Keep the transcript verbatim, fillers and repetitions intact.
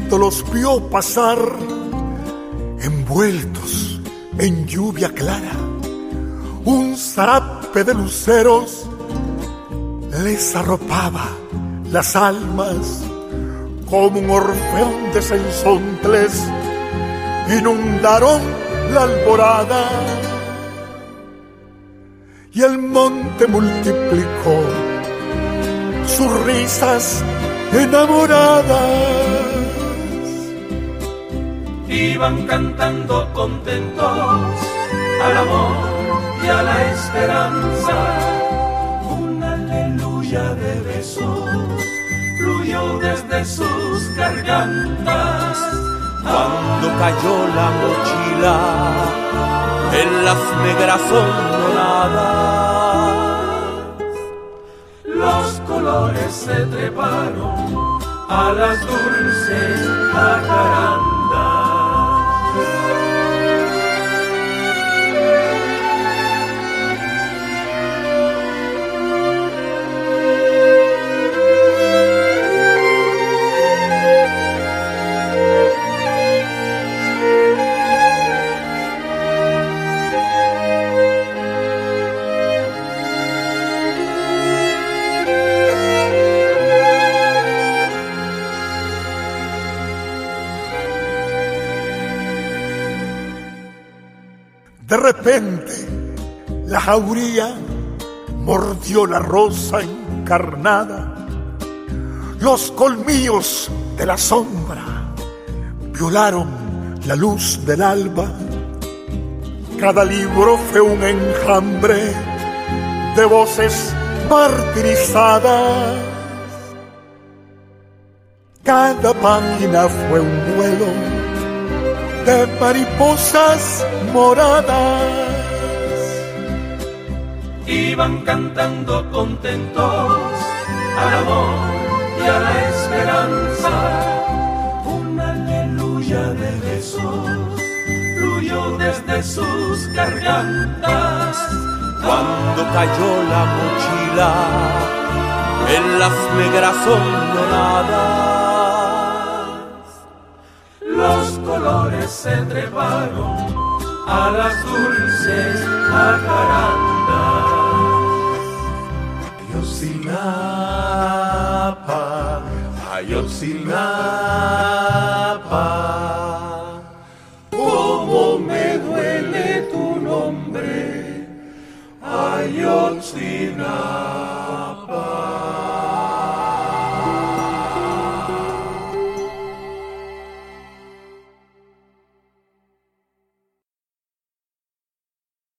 viento los vio pasar, envueltos en lluvia clara. Un zarape de luceros les arropaba las almas, como un orfeón de sensontles inundaron la alborada. Y el monte multiplicó sus risas enamoradas. Iban cantando contentos al amor y a la esperanza. Una aleluya de besos fluyó desde sus gargantas. Cuando cayó la mochila en las negras hondonadas, los colores se treparon a las dulces jacarandas. De repente, la jauría mordió la rosa encarnada. Los colmillos de la sombra violaron la luz del alba. Cada libro fue un enjambre de voces martirizadas. Cada página fue un vuelo de mariposas moradas. Iban cantando contentos al amor y a la esperanza. Una aleluya de besos fluyó desde sus gargantas. Cuando cayó la mochila en las negras hondonadas, los colores se treparon a las dulces jacarandas. Ayotzinapa, Ayotzinapa,